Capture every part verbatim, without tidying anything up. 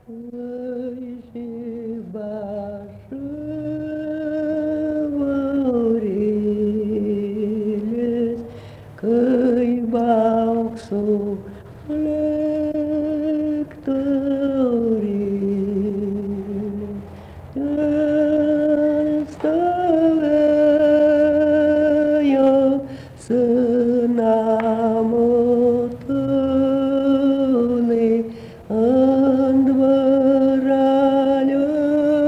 Hoje baixo orelhas, cai balso lectoris, staveio senamotole, and varalio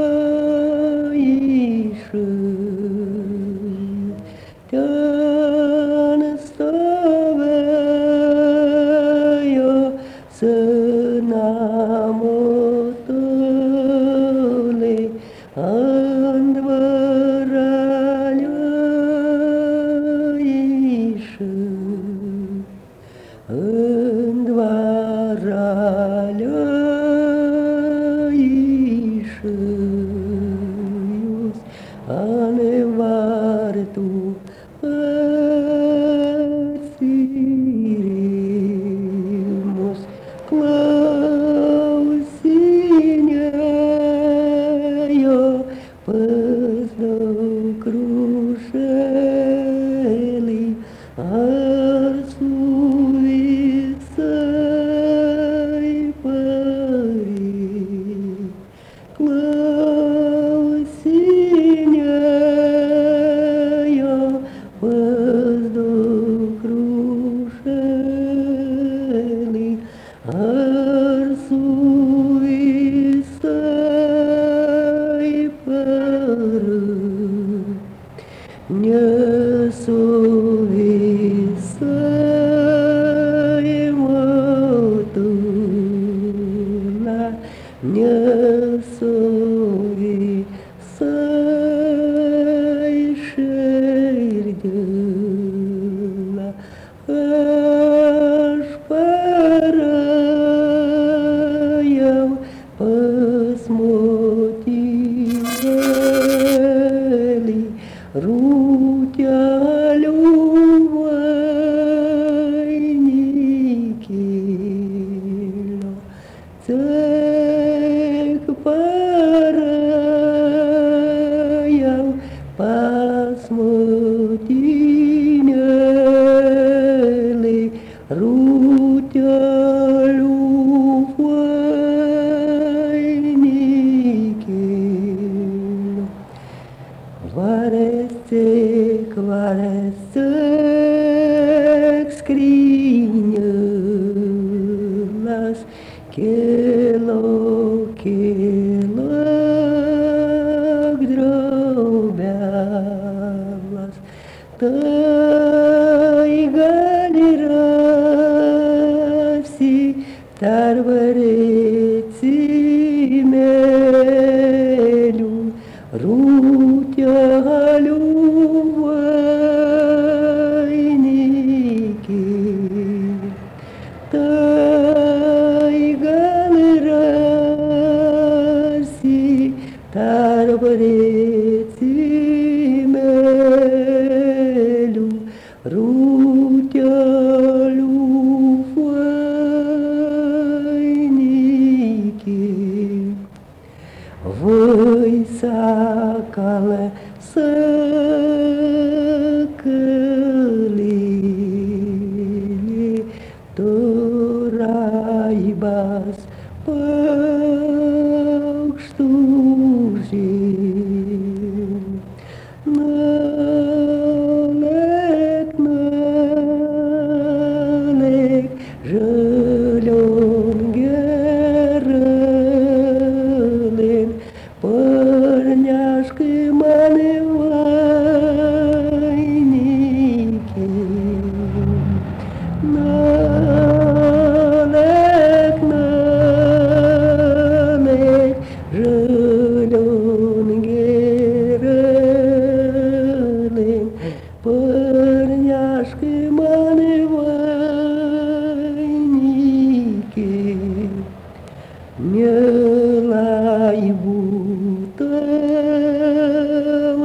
ishui, ten staveio senamotole, and varalio ishui, and varalio ishus, ane vartu atsirimus, klausinėjo pas daug krušelį, ar su visai pari. Klausinėjo pas daug krušelį, ar su visai pari. Nesu visai motula, nesu visai širdila, aš parėjau pas motinėlį, rūtelių vainikėlio, cek parėjau pas motinėlį, rūtelių vainikėlio. Varesek, varesek skrynias, kėlo, kėlo drobelas, tai gali rasi tarp recimelių, rūtelių vainikėlį, tai gali rasi tarp recimelių, rūtelių vainikėlį. Voi sakale, sakalėlį, tu raibas paukštų žemė. Nalek, nalek, žalion gerelėn, parnešk mane vainikėlį. Nalek, nalek, žalion gerelėn, parnešk mane vainikėlį. Mielai būtau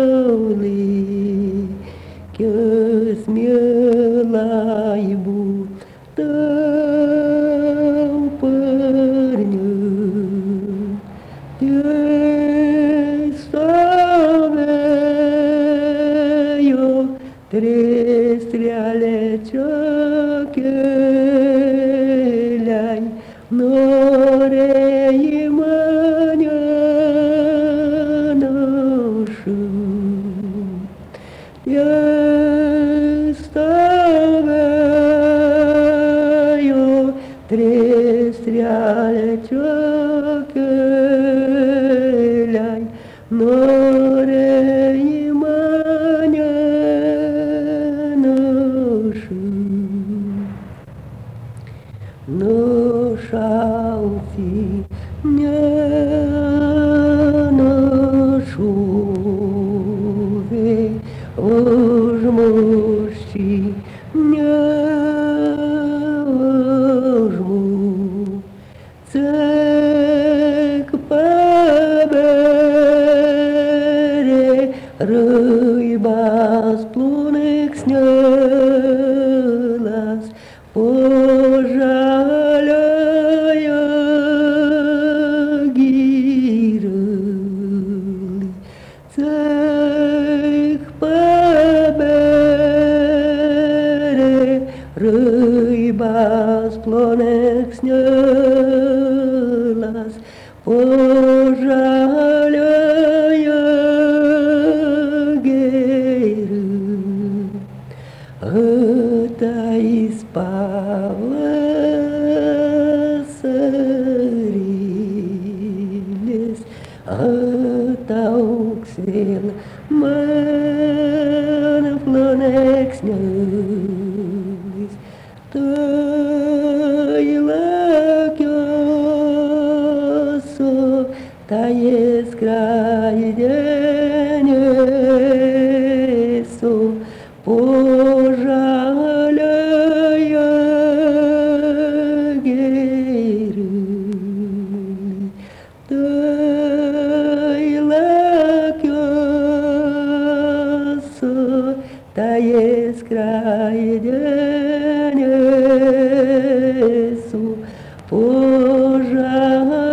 naulėkis, mielai būtau parniu. Nore imania našu, stāvēju trīs strēleču keļai, norēji mane našu. Nušauti nenušuvi, užmušti neužmu. Cik pabere rybas plunksnelas, požaliojo gyrli. Cik pabere rybas plunksnelas, požaliojo gyrli. Tais pavasaris, ataugs vėl man plunksnelis. Tai lakiosiu, tai skraidenėsiu, požaliojo gyrli. Tai lakiosiu, tai skraidenėsiu, požaliojo